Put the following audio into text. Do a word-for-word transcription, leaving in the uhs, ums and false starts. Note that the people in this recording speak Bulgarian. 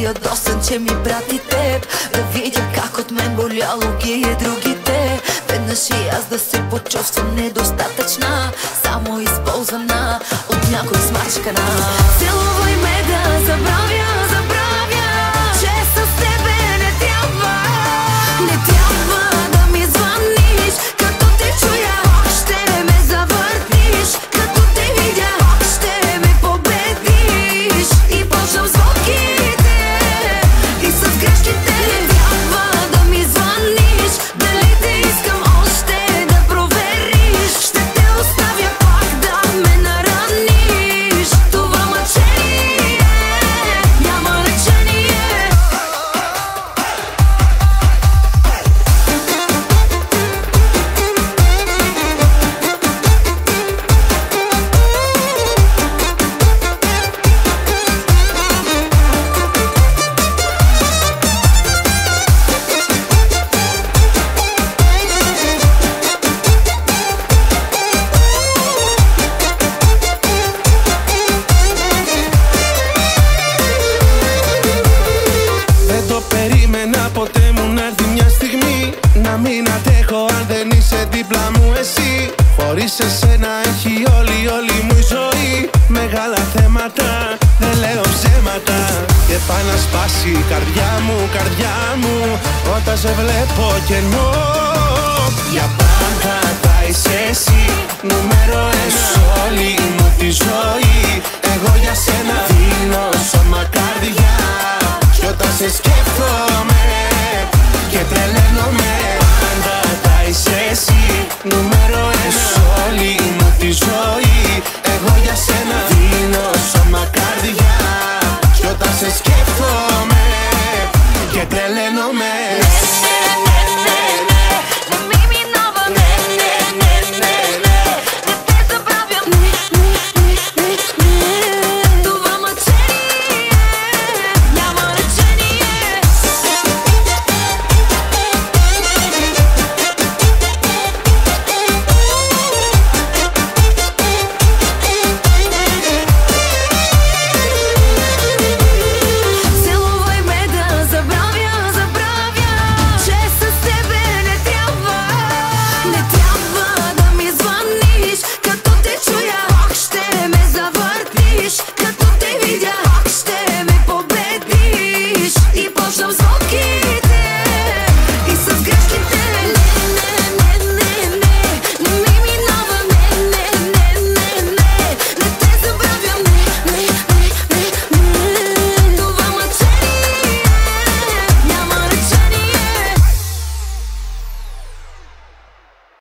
ядосан, че ми прати теб. Да видя как от мен боляло ги е другите. Веднъж и аз да се почувствам недостатъчна, само използвана от някой смачкана. Целувай ме да забравя, забравя, че с тебе не трябва. Не трябва да ми звъниш, като те чуя ще ме завъртиш. Като те видя ще ме победиш. И почнам с водките и с грешките. Не трябва да ми звъниш, дали те искам още да провериш. Ще те оставя пак да ме нараниш. Това мъчение няма лечение. Δεν το περίμενα ποτέ μου να έρθει μια στιγμή να μην αντέχω αν δεν είσαι δίπλα μου εσύ. Χωρίς εσένα έχει όλη όλη μου η ζωή μεγάλα θέματα, δεν λέω ψέματα. Και πάει να σπάσει η καρδιά μου, καρδιά μου, όταν σε βλέπω κενό. Για πάντα θα είσαι εσύ, νούμερο ένα σ' όλη μου τη ζωή. Εγώ για σένα δίνω σώμα καρδιά. Κι όταν σε σκέφτομαι και τρελαίνομαι, πάντα θα είσαι εσύ, νούμερο ένα σ' όλη μου τη ζωή. Εγώ για σένα δίνω σώμα καρδιά. Κι όταν σε σκέφτομαι και τρελαίνομαι. Целувай ме да забравя, забравя, че с тебе не трябва. Не трябва да ми звъниш, като те чуя ще ме завъртиш. Като те видя ще ме победиш. И почнам с водки